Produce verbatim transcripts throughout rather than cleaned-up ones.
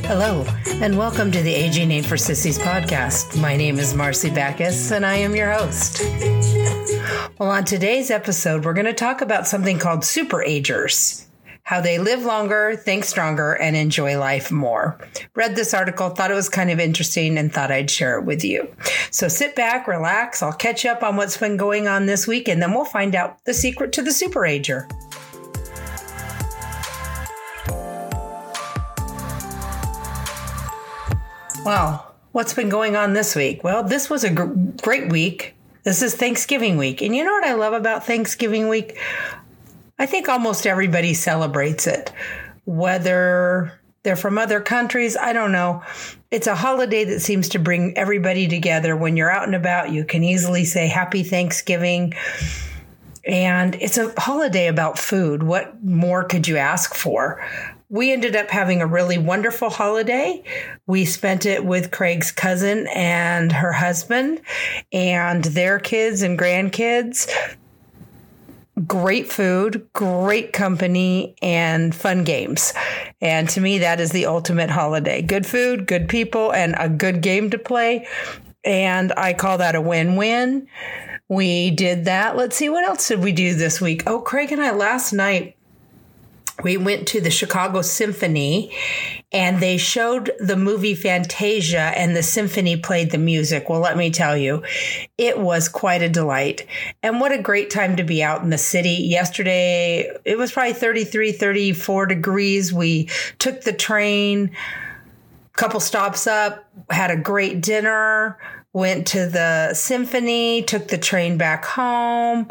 Hello, and welcome to the A G Name for Sissies podcast. My name is Marcy Backus, and I am your host. Well, on today's episode, we're going to talk about something called super agers, how they live longer, think stronger, and enjoy life more. Read this article, thought it was kind of interesting, and thought I'd share it with you. So sit back, relax, I'll catch up on what's been going on this week, and then we'll find out the secret to the super ager. Well, what's been going on this week? Well, this was a gr- great week. This is Thanksgiving week. And you know what I love about Thanksgiving week? I think almost everybody celebrates it. Whether they're from other countries, I don't know. It's a holiday that seems to bring everybody together. When you're out and about, you can easily say Happy Thanksgiving. And it's a holiday about food. What more could you ask for? We ended up having a really wonderful holiday. We spent it with Craig's cousin and her husband and their kids and grandkids. Great food, great company, and fun games. And to me, that is the ultimate holiday. Good food, good people, and a good game to play. And I call that a win-win. We did that. Let's see, what else did we do this week? Oh, Craig and I last night, we went to the Chicago Symphony, and they showed the movie Fantasia, and the symphony played the music. Well, let me tell you, it was quite a delight. And what a great time to be out in the city. Yesterday, it was probably thirty-three, thirty-four degrees. We took the train, a couple stops up, had a great dinner, went to the symphony, took the train back home.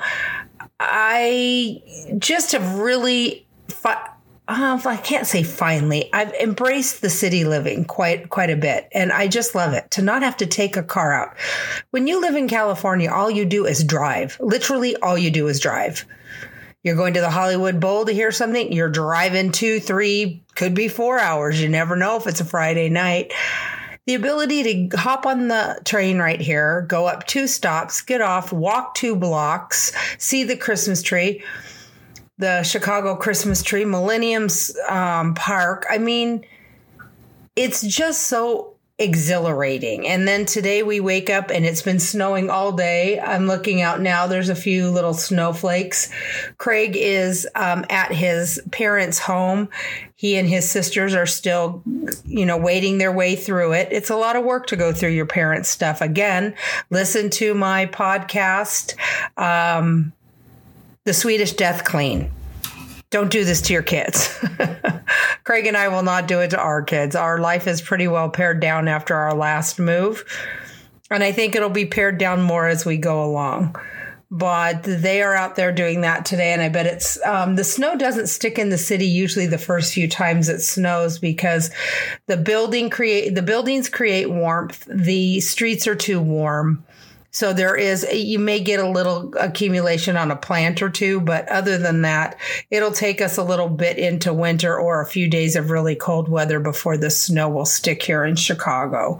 I just have really... Fi- uh, I can't say finally. I've embraced the city living quite quite a bit, and I just love it to not have to take a car out. When you live in California, all you do is drive. Literally, all you do is drive. You're going to the Hollywood Bowl to hear something. You're driving two, three, could be four hours. You never know if it's a Friday night. The ability to hop on the train right here, go up two stops, get off, walk two blocks, see the Christmas tree. The Chicago Christmas tree, Millennium um, Park. I mean, it's just so exhilarating. And then today we wake up and it's been snowing all day. I'm looking out now. There's a few little snowflakes. Craig is um, at his parents' home. He and his sisters are still, you know, wading their way through it. It's a lot of work to go through your parents' stuff. Again, listen to my podcast, um, The Swedish Death Clean. Don't do this to your kids. Craig and I will not do it to our kids. Our life is pretty well pared down after our last move. And I think it'll be pared down more as we go along. But they are out there doing that today. And I bet it's, um, the snow doesn't stick in the city usually the first few times it snows because the building create, the buildings create warmth. The streets are too warm. So there is, you may get a little accumulation on a plant or two, but other than that, it'll take us a little bit into winter or a few days of really cold weather before the snow will stick here in Chicago.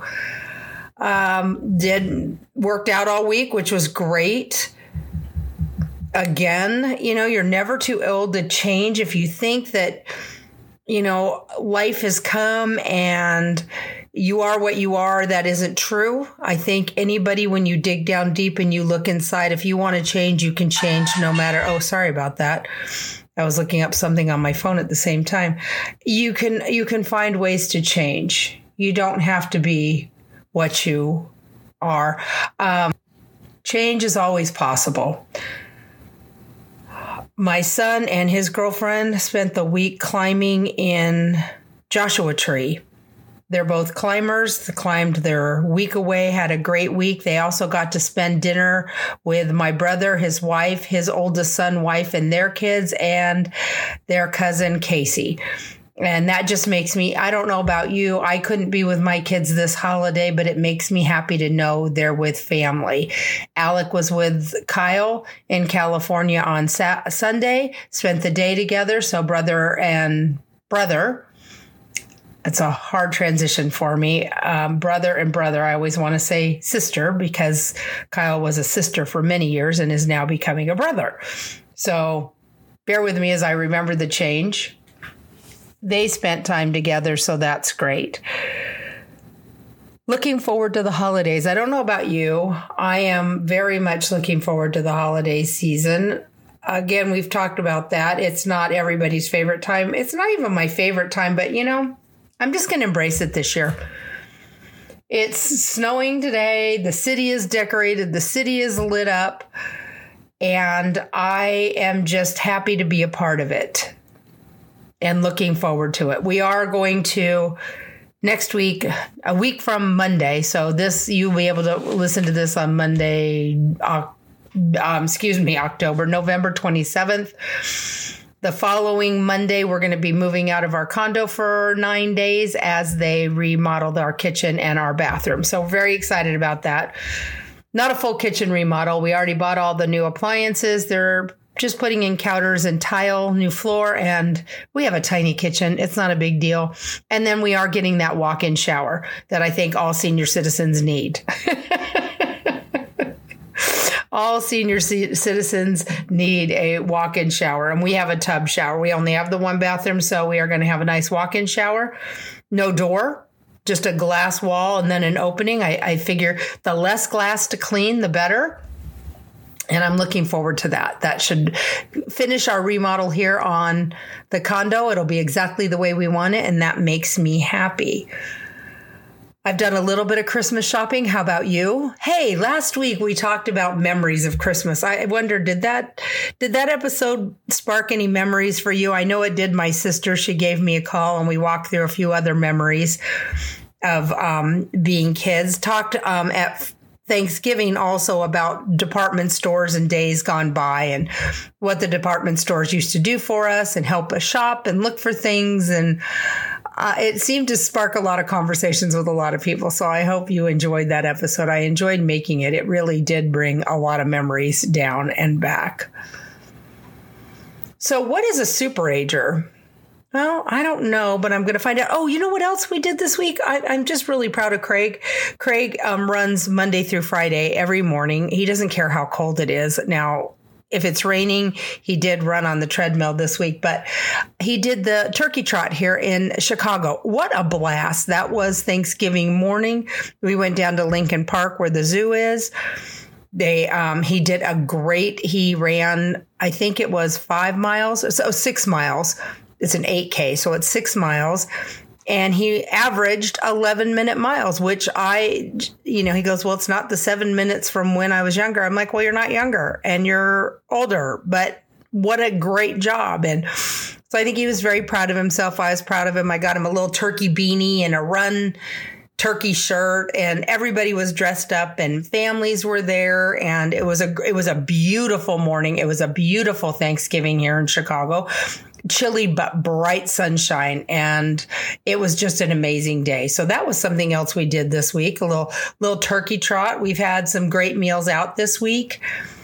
Um, did worked out all week, which was great. Again, you know, you're never too old to change. If you think that, you know, life has come and you are what you are, that isn't true. I think anybody, when you dig down deep and you look inside, if you want to change, you can change no matter. Oh, sorry about that. I was looking up something on my phone at the same time. You can, you can find ways to change. You don't have to be what you are. Um, change is always possible. My son and his girlfriend spent the week climbing in Joshua Tree. They're both climbers. They climbed their week away, had a great week. They also got to spend dinner with my brother, his wife, his oldest son, wife, and their kids, and their cousin, Casey. And that just makes me, I don't know about you, I couldn't be with my kids this holiday, but it makes me happy to know they're with family. Alec was with Kyle in California on Sa- Sunday, spent the day together. So brother and brother, it's a hard transition for me. Um, brother and brother, I always want to say sister because Kyle was a sister for many years and is now becoming a brother. So bear with me as I remember the change. they spent time together, so that's great. Looking forward to the holidays. I don't know about you. I am very much looking forward to the holiday season. Again, we've talked about that. It's not everybody's favorite time. It's not even my favorite time, but you know, I'm just going to embrace it this year. It's snowing today. The city is decorated. The city is lit up. And I am just happy to be a part of it and looking forward to it. We are going to next week, a week from Monday. So this, you'll be able to listen to this on Monday, uh, um, excuse me, October, November twenty-seventh. The following Monday, we're going to be moving out of our condo for nine days as they remodeled our kitchen and our bathroom. So very excited about that. Not a full kitchen remodel. We already bought all the new appliances. They're just putting in counters and tile, new floor, and we have a tiny kitchen. It's not a big deal. And then we are getting that walk-in shower that I think all senior citizens need. All senior c- citizens need a walk-in shower, and we have a tub shower. We only have the one bathroom, so we are going to have a nice walk-in shower. No door, just a glass wall and then an opening. I, I figure the less glass to clean, the better. And I'm looking forward to that. That should finish our remodel here on the condo. It'll be exactly the way we want it, and that makes me happy. I've done a little bit of Christmas shopping. How about you? Hey, last week we talked about memories of Christmas. I wonder, did that did that episode spark any memories for you? I know it did. My sister, she gave me a call and we walked through a few other memories of um, being kids. Talked um, at Thanksgiving also about department stores and days gone by and what the department stores used to do for us and help us shop and look for things. And Uh, it seemed to spark a lot of conversations with a lot of people. So I hope you enjoyed that episode. I enjoyed making it. It really did bring a lot of memories down and back. So what is a super ager? Well, I don't know, but I'm going to find out. Oh, you know what else we did this week? I, I'm just really proud of Craig. Craig um, runs Monday through Friday every morning. He doesn't care how cold it is. Now, if it's raining, he did run on the treadmill this week, but he did the turkey trot here in Chicago. What a blast. That was Thanksgiving morning. We went down to Lincoln Park where the zoo is. They, um, he did a great, he ran, I think it was five miles, so six miles. It's an eight K, so it's six miles. And he averaged eleven minute miles, which I, you know, he goes, well, it's not the seven minutes from when I was younger. I'm like, well, you're not younger and you're older, but what a great job. And so I think he was very proud of himself. I was proud of him. I got him a little turkey beanie and a run turkey shirt, and everybody was dressed up and families were there. And it was a, it was a beautiful morning. It was a beautiful Thanksgiving here in Chicago. Chilly but bright sunshine, and it was just an amazing day. So that was something else we did this week, a little little turkey trot. We've had some great meals out this week.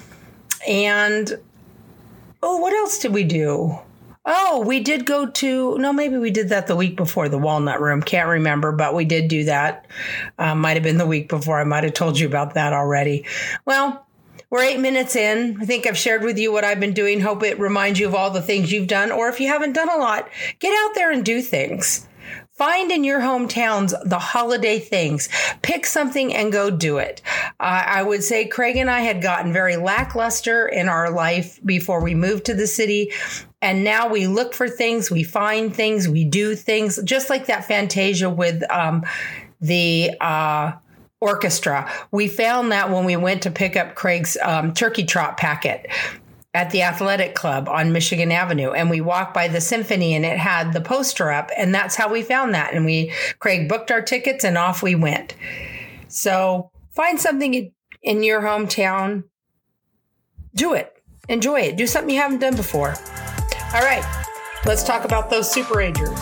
And oh, what else did we do? Oh, we did go to, no, maybe we did that the week before, the Walnut Room. Can't remember, but we did do that. Um, might have been the week before. I might have told you about that already. Well, we're eight minutes in. I think I've shared with you what I've been doing. Hope it reminds you of all the things you've done. Or if you haven't done a lot, get out there and do things. Find in your hometowns the holiday things. Pick something and go do it. Uh, I would say Craig and I had gotten very lackluster in our life before we moved to the city. And now we look for things, we find things, we do things, just like that Fantasia with um, the... Uh, orchestra. We found that when we went to pick up Craig's um, turkey trot packet at the athletic club on Michigan Avenue. And we walked by the symphony and it had the poster up. And that's how we found that. And we, Craig booked our tickets and off we went. So find something in your hometown. Do it. Enjoy it. Do something you haven't done before. All right. Let's talk about those super agers.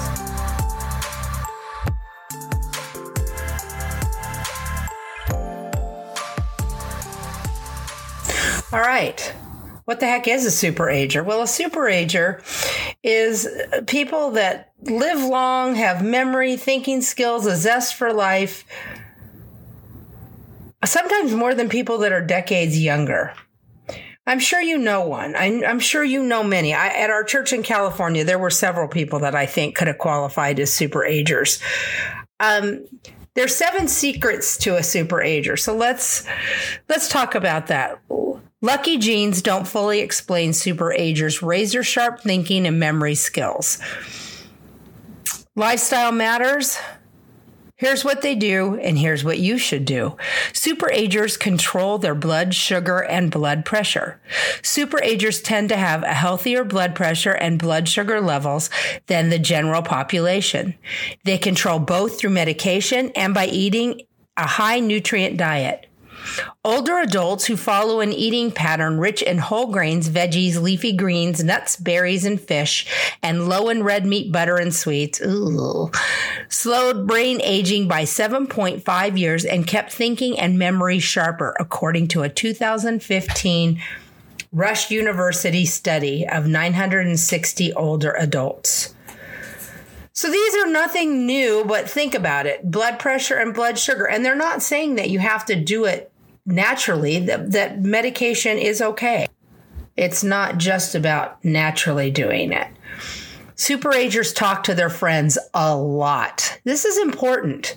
All right. What the heck is a super ager? Well, a super ager is people that live long, have memory, thinking skills, a zest for life, sometimes more than people that are decades younger. I'm sure you know one. I, I'm sure you know many. I, at our church in California, there were several people that I think could have qualified as super agers. Um, there's seven secrets to a super ager. So let's let's talk about that. Lucky genes don't fully explain super agers' razor sharp thinking and memory skills. Lifestyle matters. Here's what they do, and here's what you should do. Super agers control their blood sugar and blood pressure. Super agers tend to have a healthier blood pressure and blood sugar levels than the general population. They control both through medication and by eating a high nutrient diet. Older adults who follow an eating pattern rich in whole grains, veggies, leafy greens, nuts, berries, and fish, and low in red meat, butter, and sweets, ooh, slowed brain aging by seven point five years and kept thinking and memory sharper, according to a two thousand fifteen Rush University study of nine hundred sixty older adults. So these are nothing new, but think about it. Blood pressure and blood sugar. And they're not saying that you have to do it naturally, that, that medication is okay. It's not just about naturally doing it. Super agers talk to their friends a lot. This is important.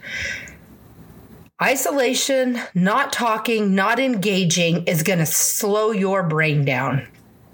Isolation, not talking, not engaging is going to slow your brain down.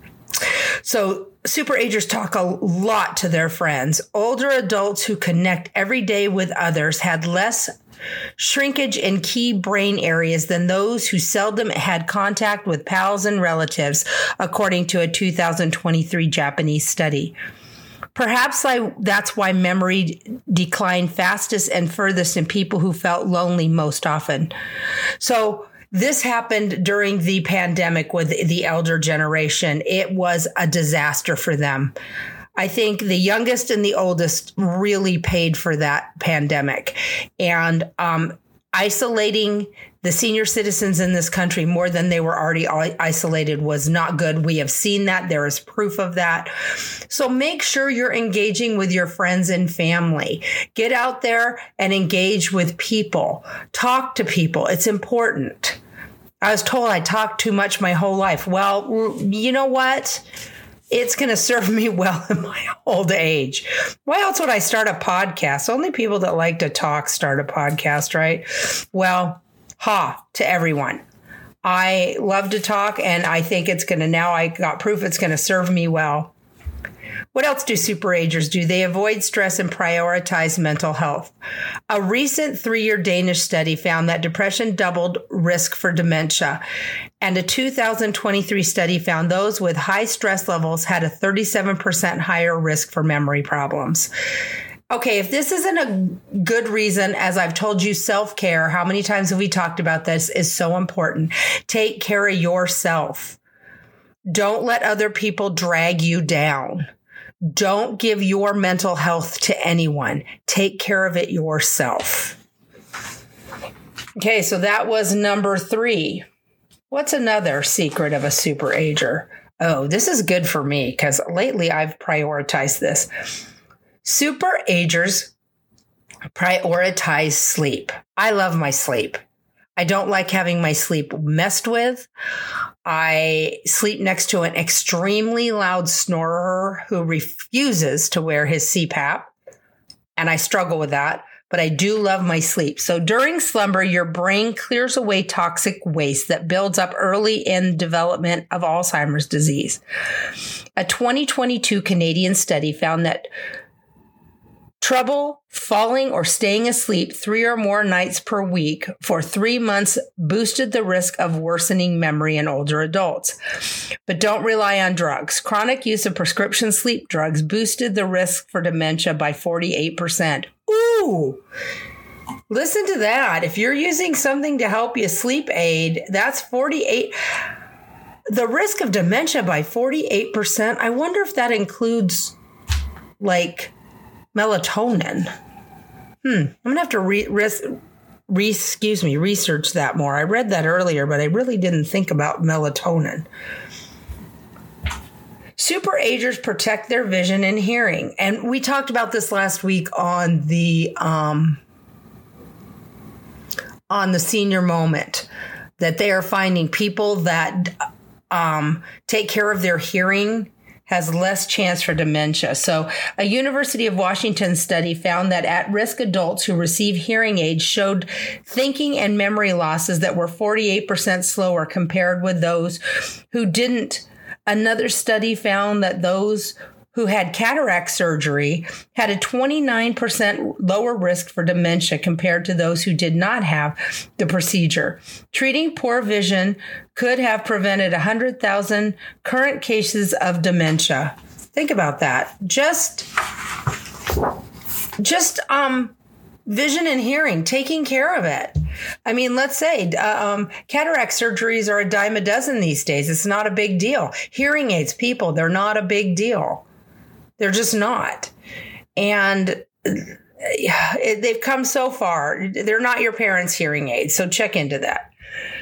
So super agers talk a lot to their friends. Older adults who connect every day with others had less shrinkage in key brain areas than those who seldom had contact with pals and relatives, according to a two thousand twenty-three Japanese study. Perhaps I, that's why memory declined fastest and furthest in people who felt lonely most often. So this happened during the pandemic with the elder generation. It was a disaster for them. I think the youngest and the oldest really paid for that pandemic. And um, isolating the senior citizens in this country more than they were already isolated was not good. We have seen that. There is proof of that. So make sure you're engaging with your friends and family. Get out there and engage with people. Talk to people. It's important. I was told I talked too much my whole life. Well, you know what? It's going to serve me well in my old age. Why else would I start a podcast? Only people that like to talk start a podcast, right? Well, ha, to everyone. I love to talk, and I think it's going to, now I got proof it's going to serve me well. What else do super agers do? They avoid stress and prioritize mental health. A recent three-year Danish study found that depression doubled risk for dementia. And a two thousand twenty-three study found those with high stress levels had a thirty-seven percent higher risk for memory problems. Okay, if this isn't a good reason, as I've told you, self-care, how many times have we talked about this, is so important. Take care of yourself. Don't let other people drag you down. Don't give your mental health to anyone. Take care of it yourself. Okay, so that was number three. What's another secret of a super ager? Oh, this is good for me because lately I've prioritized this. Super agers prioritize sleep. I love my sleep. I don't like having my sleep messed with. I sleep next to an extremely loud snorer who refuses to wear his C PAP, and I struggle with that, but I do love my sleep. So during slumber, your brain clears away toxic waste that builds up early in development of Alzheimer's disease. A twenty twenty-two Canadian study found that trouble falling or staying asleep three or more nights per week for three months boosted the risk of worsening memory in older adults. But don't rely on drugs. Chronic use of prescription sleep drugs boosted the risk for dementia by forty-eight percent. Ooh, listen to that. If you're using something to help you sleep aid, that's forty-eight. The risk of dementia by forty-eight percent. I wonder if that includes like melatonin. Hmm. I'm going to have to re, res, re, excuse me, research that more. I read that earlier, but I really didn't think about melatonin. Super agers protect their vision and hearing. And we talked about this last week on the, um, on the senior moment, that they are finding people that um, take care of their hearing has less chance for dementia. So a University of Washington study found that at-risk adults who receive hearing aids showed thinking and memory losses that were forty-eight percent slower compared with those who didn't. Another study found that those who had cataract surgery had a twenty-nine percent lower risk for dementia compared to those who did not have the procedure. Treating poor vision could have prevented one hundred thousand current cases of dementia. Think about that. Just, just um, vision and hearing, taking care of it. I mean, let's say uh, um, cataract surgeries are a dime a dozen these days. It's not a big deal. Hearing aids, people, they're not a big deal. They're just not. And it, they've come so far. They're not your parents' hearing aids, so check into that.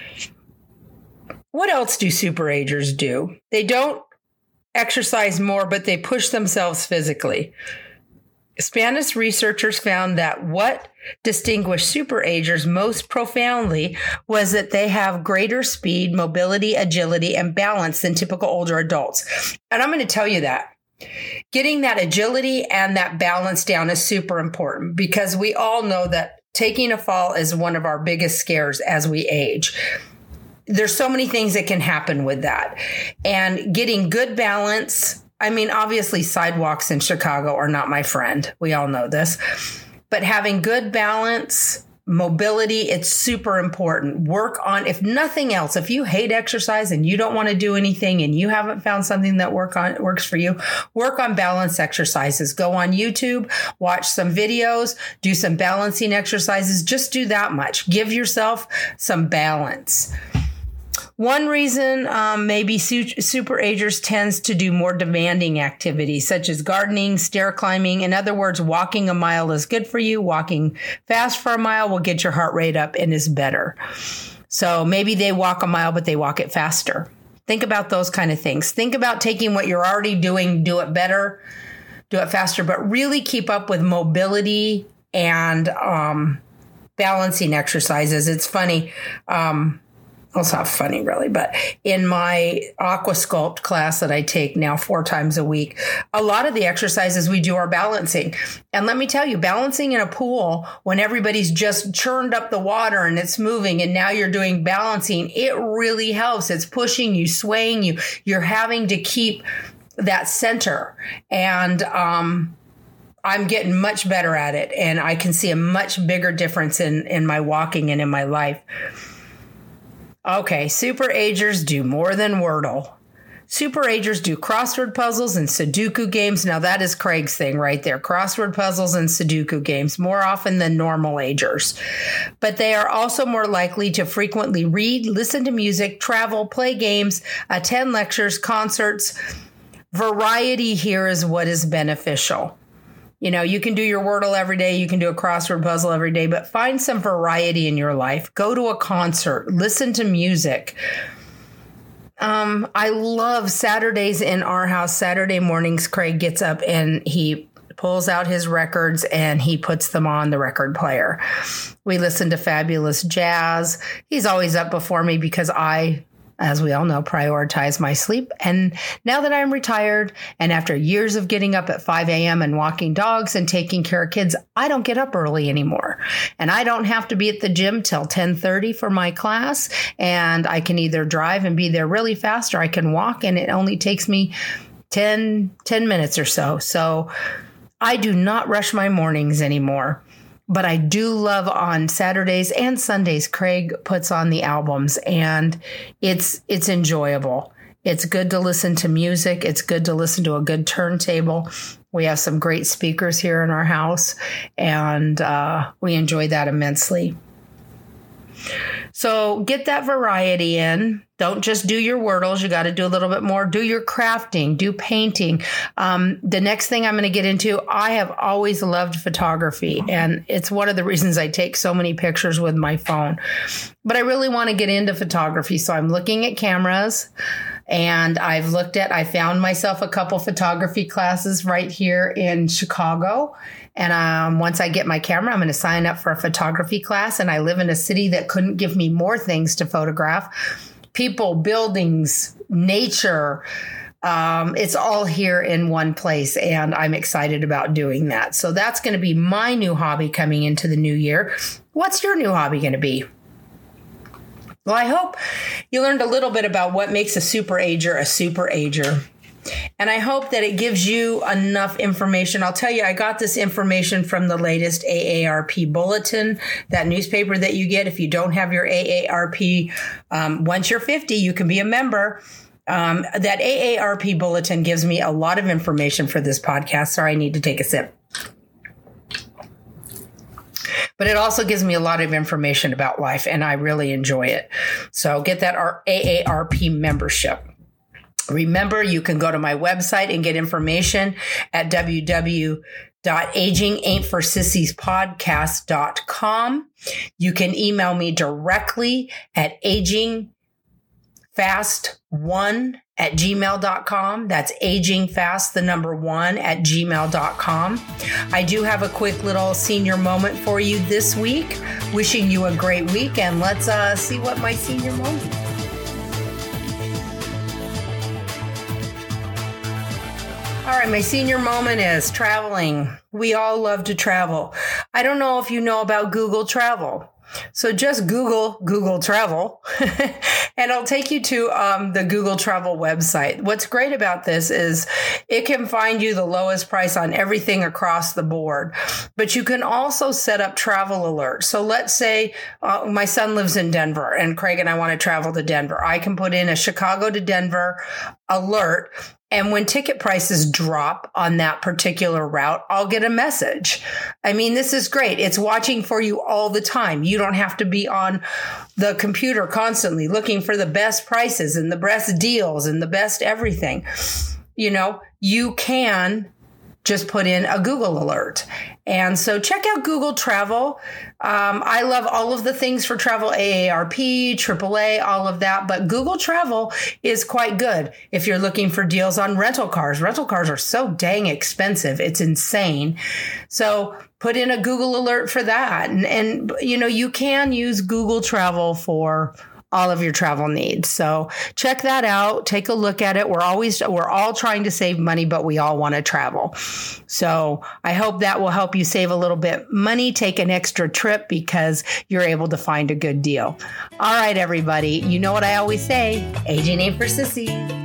What else do superagers do? They don't exercise more, but they push themselves physically. Spanish researchers found that what distinguished superagers most profoundly was that they have greater speed, mobility, agility, and balance than typical older adults. And I'm going to tell you that. Getting that agility and that balance down is super important because we all know that taking a fall is one of our biggest scares as we age. There's so many things that can happen with that. And getting good balance, I mean, obviously sidewalks in Chicago are not my friend. We all know this. But having good balance, mobility, it's super important. Work on, if nothing else, if you hate exercise and you don't want to do anything and you haven't found something that work on works for you, work on balance exercises. Go on YouTube, watch some videos, do some balancing exercises. Just do that much. Give yourself some balance. One reason um, maybe su- superagers tends to do more demanding activities such as gardening, stair climbing. In other words, walking a mile is good for you. Walking fast for a mile will get your heart rate up and is better. So maybe they walk a mile, but they walk it faster. Think about those kind of things. Think about taking what you're already doing, do it better, do it faster, but really keep up with mobility and um, balancing exercises. It's funny. Um, Well, it's not funny, really, but in my AquaSculpt class that I take now four times a week, a lot of the exercises we do are balancing. And let me tell you, balancing in a pool when everybody's just churned up the water and it's moving and now you're doing balancing, it really helps. It's pushing you, swaying you. You're having to keep that center. And um, I'm getting much better at it. And I can see a much bigger difference in, in my walking and in my life. Okay, superagers do more than Wordle. Superagers do crossword puzzles and Sudoku games. Now that is Craig's thing right there. Crossword puzzles and Sudoku games more often than normal agers. But they are also more likely to frequently read, listen to music, travel, play games, attend lectures, concerts. Variety here is what is beneficial. You know, you can do your Wordle every day. You can do a crossword puzzle every day, but find some variety in your life. Go to a concert. Listen to music. Um, I love Saturdays in our house. Saturday mornings, Craig gets up and he pulls out his records and he puts them on the record player. We listen to fabulous jazz. He's always up before me because I, as we all know, prioritize my sleep. And now that I'm retired and after years of getting up at five a.m. and walking dogs and taking care of kids, I don't get up early anymore. And I don't have to be at the gym till ten thirty for my class. And I can either drive and be there really fast or I can walk and it only takes me ten, ten minutes or so. So I do not rush my mornings anymore. But I do love on Saturdays and Sundays, Craig puts on the albums and it's it's enjoyable. It's good to listen to music. It's good to listen to a good turntable. We have some great speakers here in our house and uh, we enjoy that immensely. So get that variety in. Don't just do your Wordles. You got to do a little bit more. Do your crafting, do painting. Um, the next thing I'm going to get into, I have always loved photography, and it's one of the reasons I take so many pictures with my phone. But I really want to get into photography, so I'm looking at cameras, and I've looked at, I found myself a couple photography classes right here in Chicago. And um, once I get my camera, I'm going to sign up for a photography class. And I live in a city that couldn't give me more things to photograph. people, buildings, nature. Um, it's all here in one place, and I'm excited about doing that. So that's going to be my new hobby coming into the new year. What's your new hobby going to be? Well, I hope you learned a little bit about what makes a super ager a super ager. And I hope that it gives you enough information. I'll tell you, I got this information from the latest A A R P bulletin, that newspaper that you get if you don't have your A A R P. Um, once you're fifty, you can be a member. Um, that A A R P bulletin gives me a lot of information for this podcast. Sorry, I need to take a sip. But it also gives me a lot of information about life, and I really enjoy it. So get that A A R P membership. Remember, you can go to my website and get information at w w w dot aging ain't for sissies podcast dot com. You can email me directly at aging fast one at gmail dot com. That's agingfast, the number one, at gmail dot com. I do have a quick little senior moment for you this week. Wishing you a great week, and let's uh, see what my senior moment is. All right, my senior moment is traveling. We all love to travel. I don't know if you know about Google Travel. So just Google Google Travel and it'll take you to um, the Google Travel website. What's great about this is it can find you the lowest price on everything across the board, but you can also set up travel alerts. So let's say uh, my son lives in Denver and Craig and I want to travel to Denver. I can put in a Chicago to Denver alert. And when ticket prices drop on that particular route, I'll get a message. I mean, this is great. It's watching for you all the time. You don't have to be on the computer constantly looking for the best prices and the best deals and the best everything. You know, you can just put in a Google alert. And so check out Google Travel. Um, I love all of the things for travel, A A R P, triple A, all of that. But Google Travel is quite good if you're looking for deals on rental cars. Rental cars are so dang expensive. It's insane. So put in a Google alert for that. And, and you know, you can use Google Travel for all of your travel needs. So check that out. Take a look at it. We're always, we're all trying to save money, but we all want to travel. So I hope that will help you save a little bit money, take an extra trip because you're able to find a good deal. All right, everybody. You know what I always say, aging ain't for sissies.